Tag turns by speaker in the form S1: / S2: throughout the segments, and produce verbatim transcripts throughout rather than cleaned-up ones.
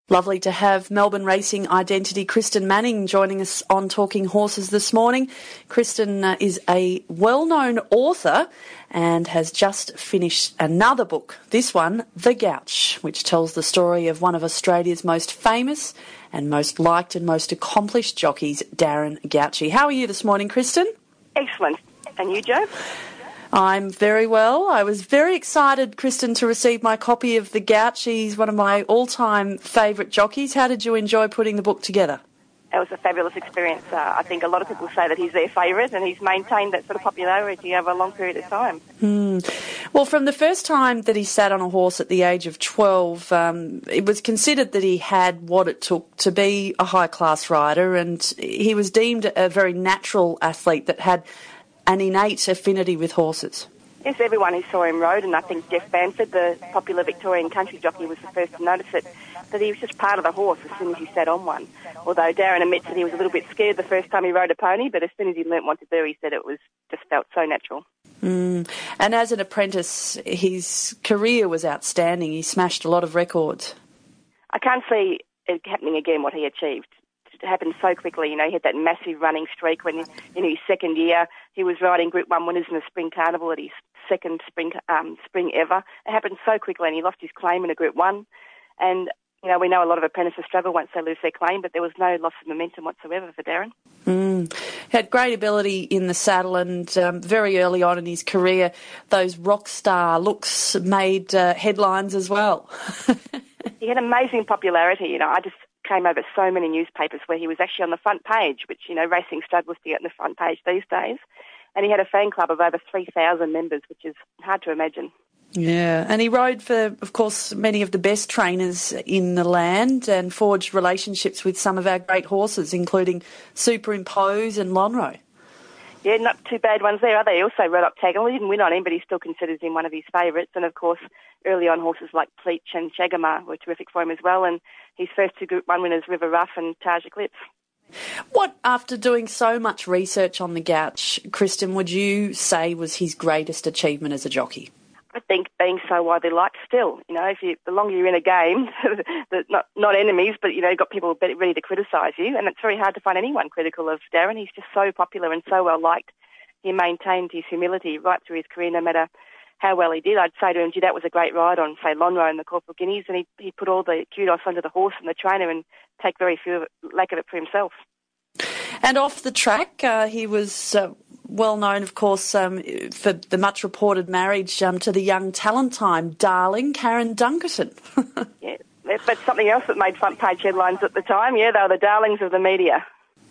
S1: Lovely to have Melbourne racing identity Kristen Manning joining us on Talking Horses this morning. Kristen uh, is a well-known author and has just finished another book, this one, The Gouch, which tells the story of one of Australia's most famous and most liked and most accomplished jockeys, Darren Gouchie. How are you this morning, Kristen?
S2: Excellent. And you, Jo?
S1: I'm very well. I was very excited, Kristen, to receive my copy of The Gouch. He's one of my all-time favourite jockeys. How did you enjoy putting the book together?
S2: It was a fabulous experience. Uh, I think a lot of people say that he's their favourite, and he's maintained that sort of popularity over a long period of time.
S1: Hmm. Well, from the first time that he sat on a horse at the age of twelve, um, it was considered that he had what it took to be a high-class rider, and he was deemed a very natural athlete that had an innate affinity with horses.
S2: Yes, everyone who saw him rode, and I think Jeff Bamford, the popular Victorian country jockey, was the first to notice it, that he was just part of the horse as soon as he sat on one. Although Darren admits that he was a little bit scared the first time he rode a pony, but as soon as he learnt what to do, he said it was just felt so natural.
S1: Mm. And as an apprentice, his career was outstanding. He smashed a lot of records.
S2: I can't see it happening again, what he achieved. It happened so quickly. You know, he had that massive running streak when in his second year he was riding Group One winners in the Spring Carnival at his second spring um, spring ever. It happened so quickly, and he lost his claim in a Group One. And you know, we know a lot of apprentices struggle once they lose their claim, but there was no loss of momentum whatsoever for Darren.
S1: Mm. Had great ability in the saddle, and um, very early on in his career, those rock star looks made uh, headlines as well.
S2: He had amazing popularity. You know, I just came over so many newspapers where he was actually on the front page, which, you know, racing struggles to get on the front page these days. And he had a fan club of over three thousand members, which is hard to imagine.
S1: Yeah, and he rode for, of course, many of the best trainers in the land and forged relationships with some of our great horses, including Superimpose and Lonhro.
S2: Yeah, not too bad ones there, are they? He also rode Octagonal. He didn't win on him, but he still considers him one of his favourites. And, of course, early on horses like Pleach and Shagamar were terrific for him as well. And his first two Group One winners, River Rough and Taj Eclipse.
S1: What, after doing so much research on the Gouch, Kristen, would you say was his greatest achievement as a jockey?
S2: I think being so widely liked still. You know, if you, the longer you're in a game, not not enemies, but, you know, you've got people ready to criticise you, and it's very hard to find anyone critical of Darren. He's just so popular and so well liked. He maintained his humility right through his career, no matter how well he did. I'd say to him, gee, that was a great ride on, say, Lonhro and the Corporal Guineas, and he he put all the kudos onto the horse and the trainer and take very few of it, lack of it for himself.
S1: And off the track, uh, he was uh, well known, of course, um, for the much reported marriage um, to the young Talentine darling, Karen Dunkerton.
S2: Yeah, that's something else that made front page headlines at the time. Yeah, they were the darlings of the media.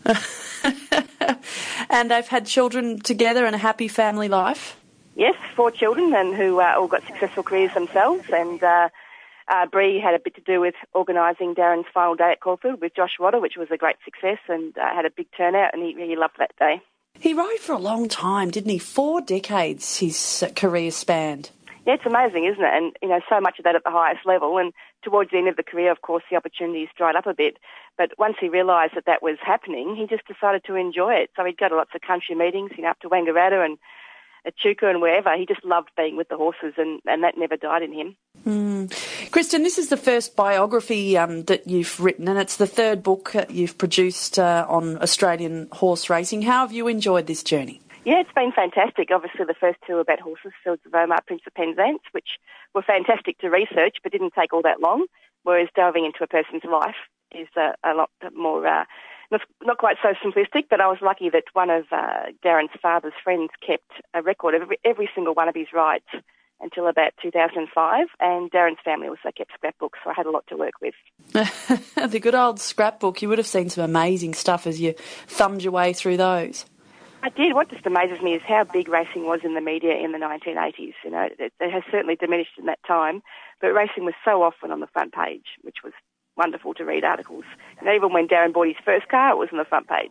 S1: And they've had children together and a happy family life?
S2: Yes, four children, and who uh, all got successful careers themselves. And uh, uh, Bree had a bit to do with organising Darren's final day at Caulfield with Josh Rodder, which was a great success, and uh, had a big turnout, and he really loved that day.
S1: He rode for a long time, didn't he? Four decades his career spanned.
S2: Yeah, it's amazing, isn't it? And, you know, so much of that at the highest level. And towards the end of the career, of course, the opportunities dried up a bit. But once he realised that that was happening, he just decided to enjoy it. So he'd go to lots of country meetings, you know, up to Wangaratta and Echuca and wherever. He just loved being with the horses, and, and that never died in him.
S1: Mm. Kristen, this is the first biography um, that you've written, and it's the third book that you've produced uh, on Australian horse racing. How have you enjoyed this journey?
S2: Yeah, it's been fantastic. Obviously, the first two were about horses, Fields of Omar, Prince of Penzance, which were fantastic to research, but didn't take all that long, whereas delving into a person's life is uh, a lot more... Uh, Not, not quite so simplistic, but I was lucky that one of uh, Darren's father's friends kept a record of every, every single one of his rides until about two thousand five, and Darren's family also kept scrapbooks, so I had a lot to work with.
S1: The good old scrapbook. You would have seen some amazing stuff as you thumbed your way through those.
S2: I did. What just amazes me is how big racing was in the media in the nineteen eighties. You know, it, it has certainly diminished in that time, but racing was so often on the front page, which was wonderful to read articles. And even when Darren bought his first car, it was on the front page.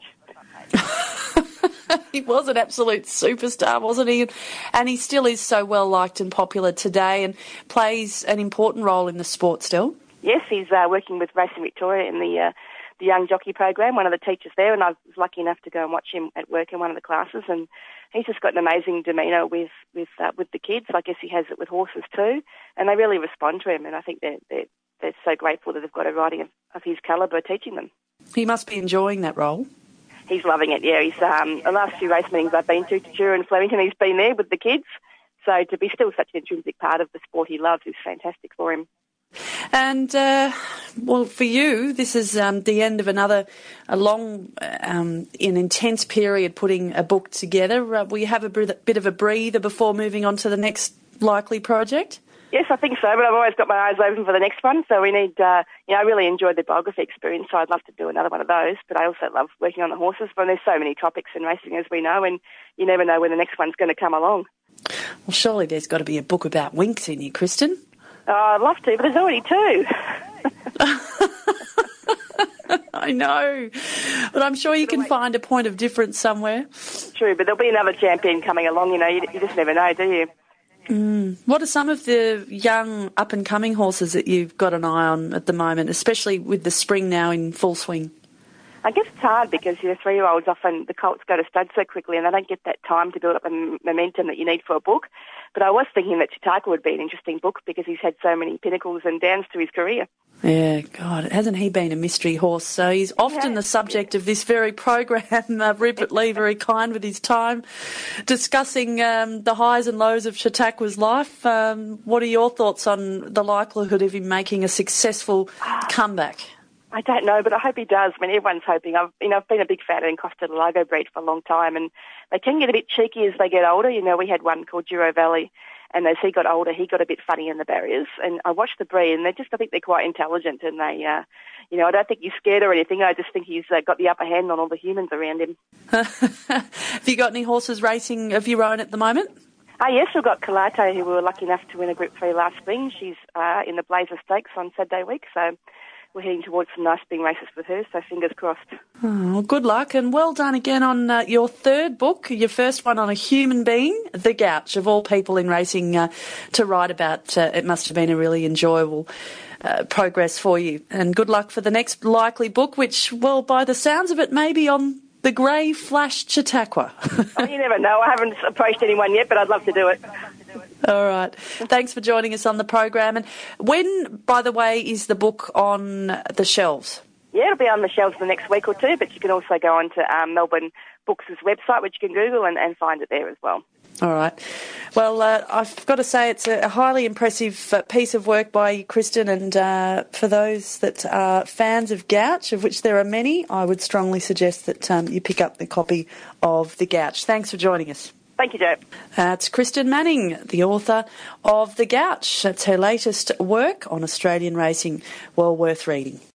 S1: He was an absolute superstar, wasn't he? And he still is so well liked and popular today, and plays an important role in the sport still.
S2: Yes, he's uh, working with Racing Victoria in the uh, the young jockey program, one of the teachers there, and I was lucky enough to go and watch him at work in one of the classes, and he's just got an amazing demeanour with with uh, with the kids. I guess he has it with horses too, and they really respond to him, and I think they're, they're they're so grateful that they've got a riding of, of his calibre teaching them.
S1: He must be enjoying that role.
S2: He's loving it, yeah. He's um, the last few race meetings I've been to, to Jura and Flemington, he's been there with the kids. So to be still such an intrinsic part of the sport he loves is fantastic for him.
S1: And, uh, well, for you, this is um, the end of another a long um, an intense period putting a book together. Uh, will you have a bit of a breather before moving on to the next likely project?
S2: Yes, I think so, but I've always got my eyes open for the next one. So we need, uh, you know, I really enjoyed the biography experience, so I'd love to do another one of those. But I also love working on the horses, but there's so many topics in racing, as we know, and you never know when the next one's going to come along.
S1: Well, surely there's got to be a book about Winx in you, Kristen.
S2: Oh, I'd love to, but there's already two.
S1: I know, but I'm sure you can find a point of difference somewhere.
S2: True, but there'll be another champion coming along, you know, you, you just never know, do you?
S1: Mm. What are some of the young up-and-coming horses that you've got an eye on at the moment, especially with the spring now in full swing?
S2: I guess it's hard because your three-year-olds often, the colts go to stud so quickly and they don't get that time to build up the momentum that you need for a book. But I was thinking that Chautauqua would be an interesting book because he's had so many pinnacles and downs to his career.
S1: Yeah, God, hasn't he been a mystery horse? So he's often the subject of this very program. Uh, Rupert Lee, very kind with his time, discussing um, the highs and lows of Chautauqua's life. Um, what are your thoughts on the likelihood of him making a successful comeback?
S2: I don't know, but I hope he does. I mean, everyone's hoping. I've, you know, I've been a big fan of Costa del Lago breed for a long time, and they can get a bit cheeky as they get older. You know, we had one called Duro Valley, and as he got older, he got a bit funny in the barriers. And I watched the breed, and they just, I think they're quite intelligent, and they, uh, you know, I don't think he's scared or anything. I just think he's uh, got the upper hand on all the humans around him.
S1: Have you got any horses racing of your own at the moment?
S2: Ah, yes, we've got Kalate, who we were lucky enough to win a Group three last spring. She's uh, in the Blazer Stakes on Saturday week, so we're heading towards some nice spring races with her, so fingers crossed.
S1: Oh, well, good luck, and well done again on uh, your third book, your first one on a human being, The Gouch, of all people in racing uh, to write about. Uh, it must have been a really enjoyable uh, progress for you. And good luck for the next likely book, which, well, by the sounds of it, may be on the Grey Flash Chautauqua.
S2: Oh, you never know. I haven't approached anyone yet, but I'd love to do it.
S1: All right. Thanks for joining us on the program. And when, by the way, is the book on the shelves? Yeah, it'll be on the shelves the next week or two, but you can also go on to um, Melbourne Books' website, which you can Google and, and find it there as well. All right. Well, uh, I've got to say it's a highly impressive uh, piece of work by Kristen, and uh, for those that are fans of Gouch, of which there are many, I would strongly suggest that um, you pick up the copy of The Gouch. Thanks for joining us. Thank you, Jo. That's Kristen Manning, the author of The Gouch. That's her latest work on Australian racing. Well worth reading.